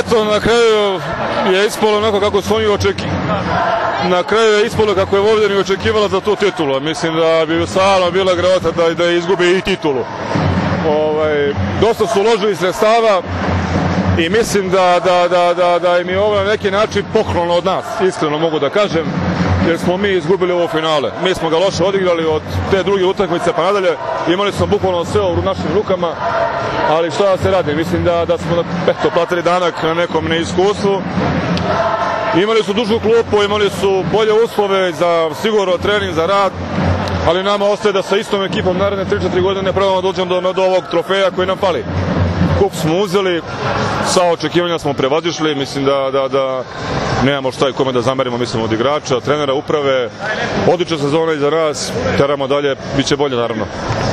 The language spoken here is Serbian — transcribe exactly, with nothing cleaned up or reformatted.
eto, na kraju je ispalo onako kako su oni očekivali. Na kraju je ispalo kako je Vojvodina očekivala za tu titulu. Mislim da bi stvarno bila grota da, da izgubi i titulu. Ovaj, dosta su uložili sredstava i mislim da, da, da, da, da im je ovo na neki način poklon od nas, iskreno mogu da kažem, jer smo mi izgubili ovo finale. Mi smo ga loše odigrali od te druge utakmice pa nadalje, imali smo bukvalno sve u našim rukama, ali šta da se radi, mislim da, da smo eto, platili danak na nekom neiskustvu. Imali su dužu klupu, imali su bolje uslove za sigurno trening, za rad, ali nama ostaje da sa istom ekipom naredne tri četiri godine probamo da dođemo do, do ovog trofeja koji nam fali. Kup smo uzeli, sa očekivanja smo prevazišli, mislim da, da, da nemamo šta i kome da zamerimo, mislim, od igrača, trenera, uprave, odlična sezona iza nas, teramo dalje, bit će bolje naravno.